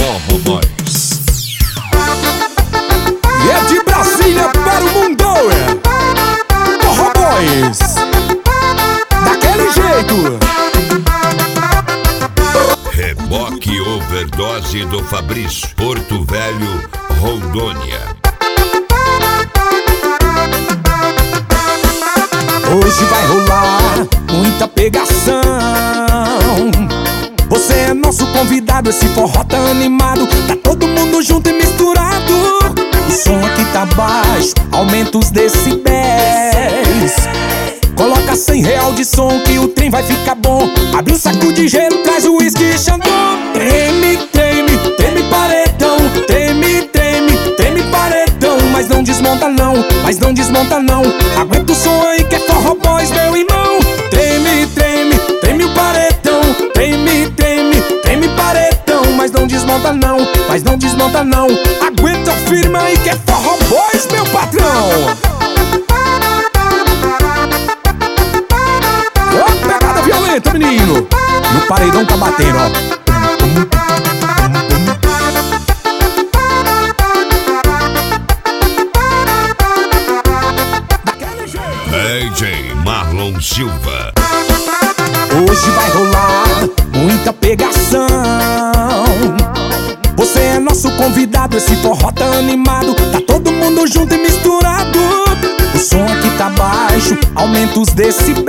Forró Boys. E é de Brasília para o mundo, Forró Boys, daquele jeito. Reboque Overdose do Fabrício, Porto Velho, Rondônia. Hoje vai rolar muita pegação. Você é nosso convidado, esse forró tá animado. Tá todo mundo junto e misturado. O som aqui tá baixo, aumenta os decibéis. Coloca R$100 de som que o trem vai ficar bom. Abre um saco de gelo, traz o uísque e xandão. Treme, treme, treme paredão. Treme, treme, treme paredão. Mas não desmonta não, mas não desmonta não. Aguenta o som aí que é Forró Boys, meu irmão. Treme, treme, treme o paredão. Treme, treme, treme paredão. Mas não desmonta não, mas não desmonta não. Aguenta firme aí que é Forró Boys, meu patrão. Ó, pegada violenta, menino. E o paredão tá batendo, ó. DJ Marlon Silva. Hoje vai rolar muita pegação. Você é nosso convidado, esse forró tá animado. Tá todo mundo junto e misturado. O som aqui tá baixo, aumenta os decibéis.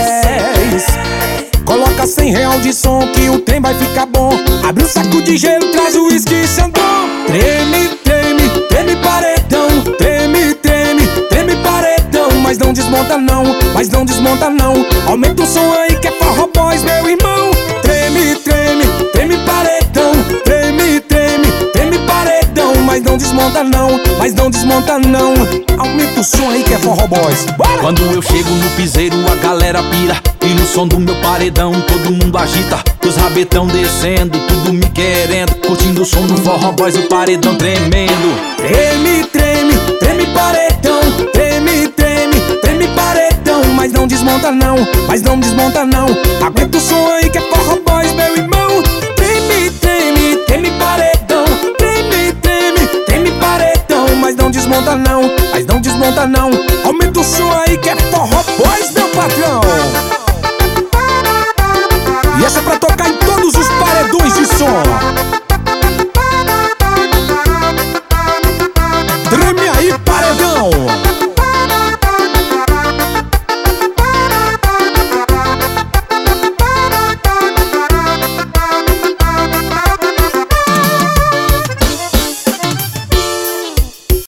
Coloca R$100 de som que o trem vai ficar bom. Abre um saco de gelo, traz o uísque e xandão. Treme, treme, treme paredão. Treme, treme, treme paredão. Mas não desmonta não, mas não desmonta não. Aumenta o som aí que é Forró Boys, meu irmão. Treme, treme, treme paredão. Treme, treme, treme paredão. Mas não desmonta não, mas não desmonta não. Aumenta o som aí que é Forró Boys. Bora! Quando eu chego no piseiro a galera pira. E no som do meu paredão todo mundo agita. Os rabetão descendo, tudo me querendo. Curtindo o som do Forró Boys, o paredão tremendo. Treme, treme, treme paredão. Treme, treme, treme paredão. Mas não desmonta não, mas não desmonta não. Aguenta o som aí que é Forró Boys, meu irmão.